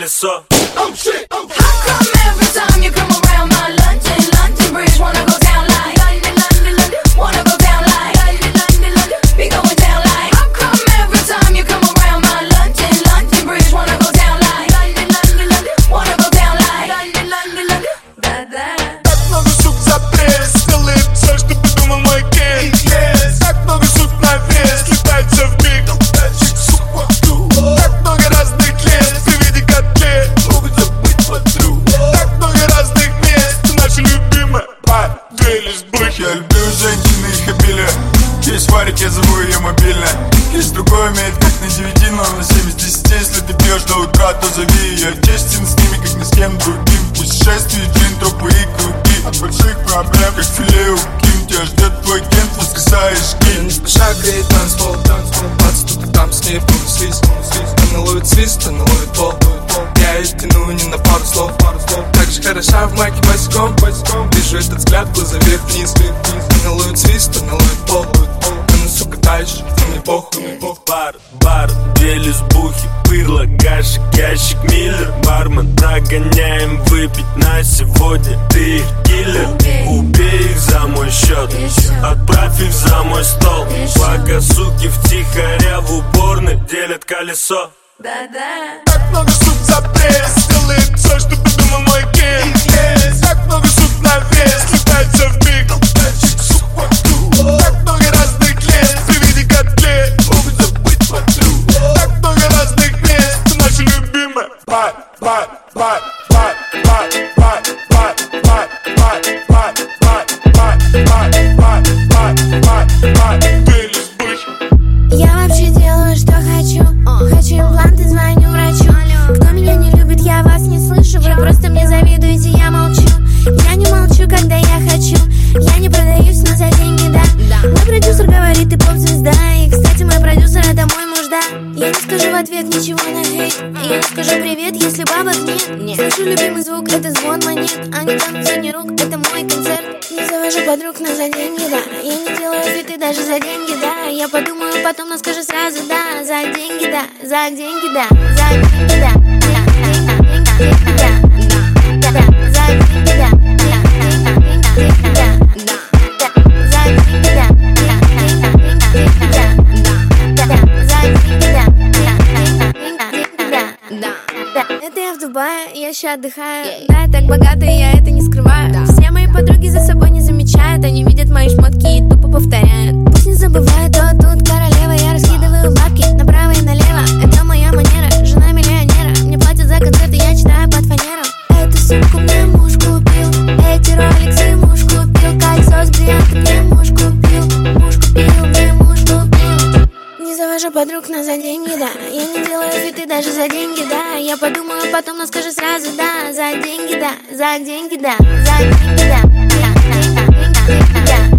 колесо. How come every time you come around my London Bridge wanna go down like London, wanna go down like London, be going down like. How come every time you come around my London Bridge wanna go down like London, wanna go down like London, да-да. Так много сук за пресс, делает все, что придумал мой кейс. Так много сук на вес, летается в миг. Так много разных лет, при виде котлет могут забыть подруг. Так много разных мест, наши любимые две лесбухи. Я люблю женщин и их обилие. Есть варик, я зову ее мобильно. Есть другой умеет как на 9, но на 7 из 10. Если ты пьешь до утра, то зови. Я честен с ними, как ни с кем другим. Путешествия, джин, тропы и круги. От больших проблем, как филе у Ким. Тебя ждет твой кент, воскресаешь кин. Не спеша греет танцпол, бац, тут и там с ней повеслись. Она ловит свист, она ловит пол. Я ее тяну не на пару слов. Так же хороша в майке босиком. Вижу этот взгляд, глаза вверх-вниз. Она ловит свист, она ловит пол. Она, сука, дальше, но мне похуй. Бар, две лесбухи, пырло, гашек, ящик, миллер. Бармен, прогоняем выпить на сегодня. Ты их киллер, убей их за мой счет. Отправь их за мой стол. Пока суки втихаря в уборной делят колесо. Да-да. Так много сук за пресс, делает все, что придумал мой кейс. Так много сук на вес, летается в миг. Так много разных лет, при виде котлет могут забыть подруг. Так много разных мест, наши любимые две лесбухи. Я вообще делаю, что хочу. Хочу импланты, звоню врачу. Кто меня не любит, я вас не слышу. Вы просто мне завидуете, я молчу. Я не молчу, когда я хочу. Я не продаюсь, но за деньги, да. Мой продюсер говорит, ты поп-звезда. И, кстати, мой продюсер это мой муж, да. Я не скажу в ответ ничего на хейт. Я не скажу привет, если бабок нет. Слышу любимый звук, это звон монет. Они там звони рук, это мой концерт. Не завожу подруг, но за деньги, да. Я не делаю фиты даже за деньги, да. Я подумаю потом, но скажу сразу, да. За деньги, да, за деньги, да. За деньги, да. За деньги, да. За деньги, да. Это я в Дубае, я ща отдыхаю. Да, я так богата, и я это не скрываю. Все мои подруги за собой не замечают. Они видят мои шмотки и тупо повторяют. Пусть не забывают, то тут королева. Я раскидываю бабки направо и налево. Это моя манера, жена миллионера. Мне платят за концерты, я читаю под фанеру. Эту сумку мне муж купил. Эти роликсы муж купил. Кольцо с бриллиантом мне муж купил. Муж купил, мне муж купил. Не завожу подруг, но за деньги, да. Я не делаю фиты даже за деньги, да. Я подумаю потом, но скажу сразу, да. За деньги, да. За деньги, да. За деньги, да.